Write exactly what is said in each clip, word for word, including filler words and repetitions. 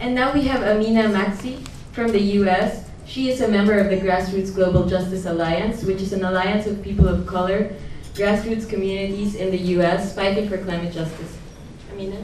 And now we have Amina Maxi from the U S. She is a member of the Grassroots Global Justice Alliance, which is an alliance of people of color, grassroots communities in the U S fighting for climate justice. Amina?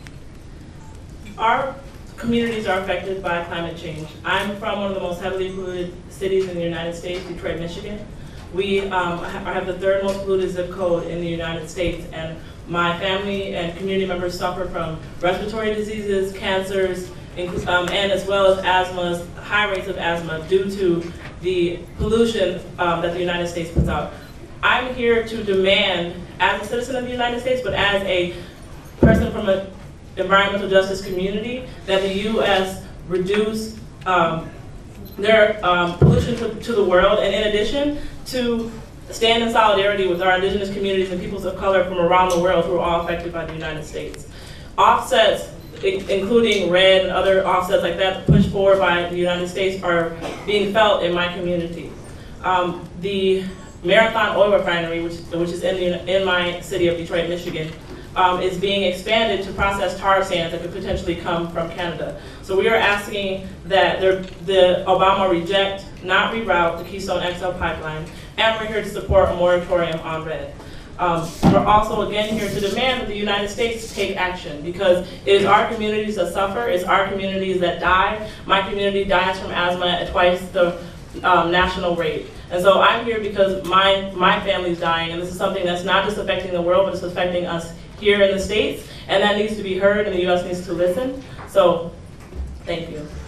Our communities are affected by climate change. I'm from one of the most heavily polluted cities in the United States, Detroit, Michigan. We um, have the third most polluted zip code in the United States, and my family and community members suffer from respiratory diseases, cancers, um, and as well as asthma, high rates of asthma due to the pollution um, that the United States puts out. I'm here to demand, as a citizen of the United States, but as a person from an environmental justice community, that the U S reduce um, their um, pollution to, to the world, and in addition, to stand in solidarity with our indigenous communities and peoples of color from around the world who are all affected by the United States. Offsets, including REDD and other offsets like that pushed forward by the United States, are being felt in my community. Um, the Marathon Oil Refinery, which, which is in, the, in my city of Detroit, Michigan, um, is being expanded to process tar sands that could potentially come from Canada. So we are asking that the Obama reject, not reroute the Keystone X L pipeline, and we're here to support a moratorium on REDD. Um, we're also again here to demand that the United States take action, because it is our communities that suffer, it's our communities that die. My community dies from asthma at twice the um, national rate. And so I'm here because my, my family's dying, and this is something that's not just affecting the world, but it's affecting us here in the States, and that needs to be heard, and the U S needs to listen. So, thank you.